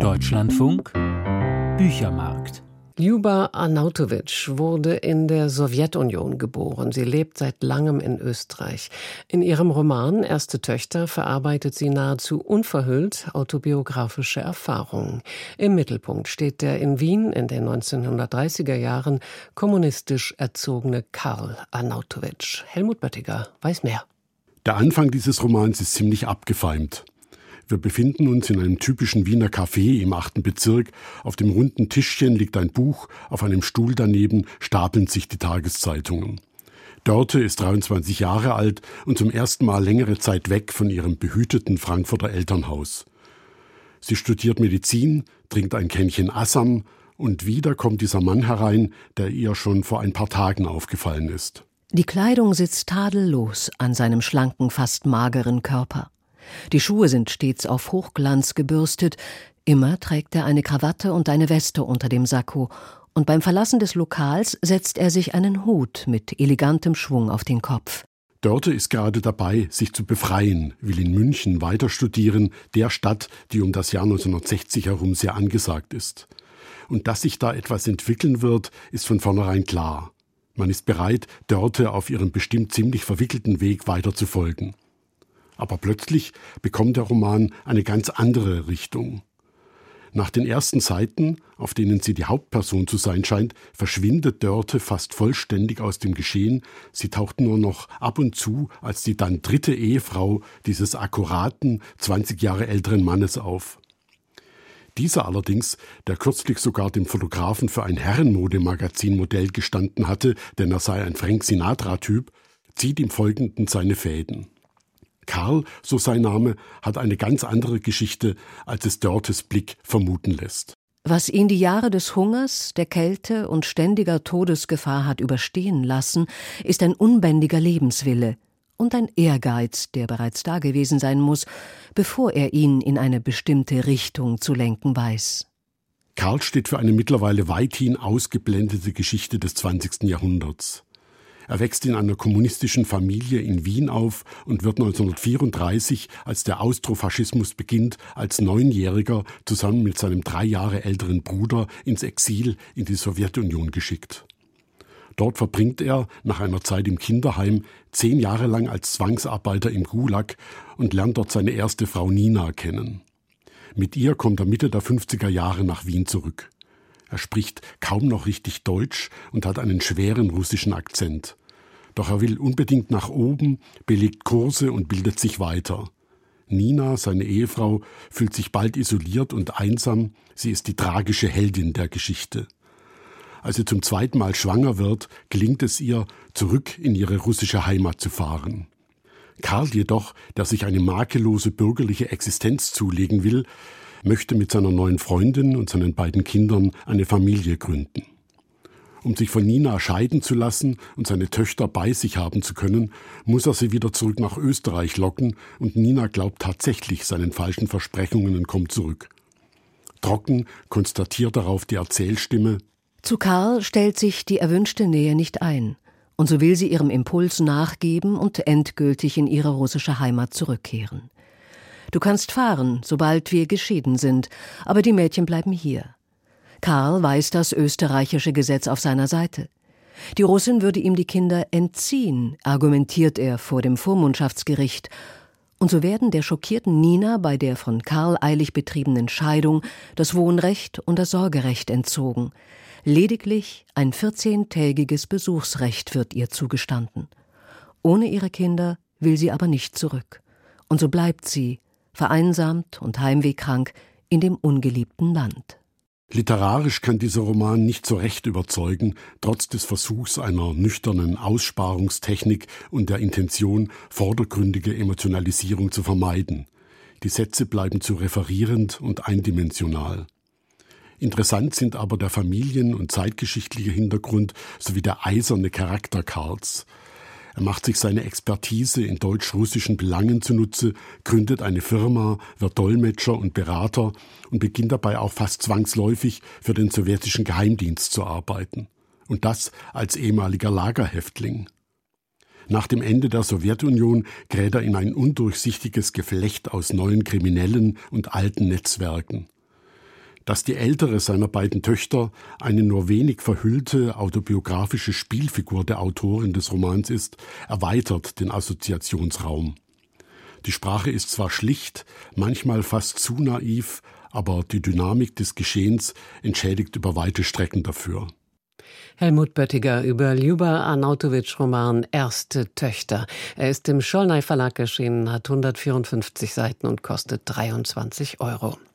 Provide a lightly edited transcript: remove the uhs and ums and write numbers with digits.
Deutschlandfunk Büchermarkt. Ljuba Arnautović wurde in der Sowjetunion geboren. Sie lebt seit langem in Österreich. In ihrem Roman Erste Töchter verarbeitet sie nahezu unverhüllt autobiografische Erfahrungen. Im Mittelpunkt steht der in Wien in den 1930er Jahren kommunistisch erzogene Karl Arnautović. Helmut Böttiger weiß mehr. Der Anfang dieses Romans ist ziemlich abgefeimt. Wir befinden uns in einem typischen Wiener Café im 8. Bezirk. Auf dem runden Tischchen liegt ein Buch, auf einem Stuhl daneben stapeln sich die Tageszeitungen. Dörte ist 23 Jahre alt und zum ersten Mal längere Zeit weg von ihrem behüteten Frankfurter Elternhaus. Sie studiert Medizin, trinkt ein Kännchen Assam und wieder kommt dieser Mann herein, der ihr schon vor ein paar Tagen aufgefallen ist. Die Kleidung sitzt tadellos an seinem schlanken, fast mageren Körper. Die Schuhe sind stets auf Hochglanz gebürstet, immer trägt er eine Krawatte und eine Weste unter dem Sakko, und beim Verlassen des Lokals setzt er sich einen Hut mit elegantem Schwung auf den Kopf. Dörte ist gerade dabei, sich zu befreien, will in München weiter studieren, der Stadt, die um das Jahr 1960 herum sehr angesagt ist. Und dass sich da etwas entwickeln wird, ist von vornherein klar. Man ist bereit, Dörte auf ihrem bestimmt ziemlich verwickelten Weg weiter zu folgen. Aber plötzlich bekommt der Roman eine ganz andere Richtung. Nach den ersten Seiten, auf denen sie die Hauptperson zu sein scheint, verschwindet Dörte fast vollständig aus dem Geschehen. Sie taucht nur noch ab und zu als die dann dritte Ehefrau dieses akkuraten, 20 Jahre älteren Mannes auf. Dieser allerdings, der kürzlich sogar dem Fotografen für ein Herrenmodemagazin Modell gestanden hatte, denn er sei ein Frank Sinatra-Typ, zieht im Folgenden seine Fäden. Karl, so sein Name, hat eine ganz andere Geschichte, als es Dörtes Blick vermuten lässt. Was ihn die Jahre des Hungers, der Kälte und ständiger Todesgefahr hat überstehen lassen, ist ein unbändiger Lebenswille und ein Ehrgeiz, der bereits da gewesen sein muss, bevor er ihn in eine bestimmte Richtung zu lenken weiß. Karl steht für eine mittlerweile weithin ausgeblendete Geschichte des 20. Jahrhunderts. Er wächst in einer kommunistischen Familie in Wien auf und wird 1934, als der Austrofaschismus beginnt, als 9-Jähriger zusammen mit seinem 3 Jahre älteren Bruder ins Exil in die Sowjetunion geschickt. Dort verbringt er, nach einer Zeit im Kinderheim, 10 Jahre lang als Zwangsarbeiter im Gulag und lernt dort seine erste Frau Nina kennen. Mit ihr kommt er Mitte der 50er Jahre nach Wien zurück. Er spricht kaum noch richtig Deutsch und hat einen schweren russischen Akzent. Doch er will unbedingt nach oben, belegt Kurse und bildet sich weiter. Nina, seine Ehefrau, fühlt sich bald isoliert und einsam. Sie ist die tragische Heldin der Geschichte. Als sie zum 2. Mal schwanger wird, gelingt es ihr, zurück in ihre russische Heimat zu fahren. Karl jedoch, der sich eine makellose bürgerliche Existenz zulegen will, möchte mit seiner neuen Freundin und seinen beiden Kindern eine Familie gründen. Um sich von Nina scheiden zu lassen und seine Töchter bei sich haben zu können, muss er sie wieder zurück nach Österreich locken und Nina glaubt tatsächlich seinen falschen Versprechungen und kommt zurück. Trocken konstatiert darauf die Erzählstimme: Zu Karl stellt sich die erwünschte Nähe nicht ein, und so will sie ihrem Impuls nachgeben und endgültig in ihre russische Heimat zurückkehren. Du kannst fahren, sobald wir geschieden sind, aber die Mädchen bleiben hier. Karl weiß das österreichische Gesetz auf seiner Seite. Die Russin würde ihm die Kinder entziehen, argumentiert er vor dem Vormundschaftsgericht. Und so werden der schockierten Nina bei der von Karl eilig betriebenen Scheidung das Wohnrecht und das Sorgerecht entzogen. Lediglich ein 14-tägiges Besuchsrecht wird ihr zugestanden. Ohne ihre Kinder will sie aber nicht zurück. Und so bleibt sie, vereinsamt und heimwehkrank, in dem ungeliebten Land. Literarisch kann dieser Roman nicht so recht überzeugen, trotz des Versuchs einer nüchternen Aussparungstechnik und der Intention, vordergründige Emotionalisierung zu vermeiden. Die Sätze bleiben zu referierend und eindimensional. Interessant sind aber der familien- und zeitgeschichtliche Hintergrund sowie der eiserne Charakter Karls. Er macht sich seine Expertise in deutsch-russischen Belangen zunutze, gründet eine Firma, wird Dolmetscher und Berater und beginnt dabei auch fast zwangsläufig für den sowjetischen Geheimdienst zu arbeiten. Und das als ehemaliger Lagerhäftling. Nach dem Ende der Sowjetunion gerät er in ein undurchsichtiges Geflecht aus neuen Kriminellen und alten Netzwerken. Dass die ältere seiner beiden Töchter eine nur wenig verhüllte autobiografische Spielfigur der Autorin des Romans ist, erweitert den Assoziationsraum. Die Sprache ist zwar schlicht, manchmal fast zu naiv, aber die Dynamik des Geschehens entschädigt über weite Strecken dafür. Helmut Böttiger über Ljuba Arnautović Roman Erste Töchter. Er ist im Scholnay Verlag erschienen, hat 154 Seiten und kostet 23 €.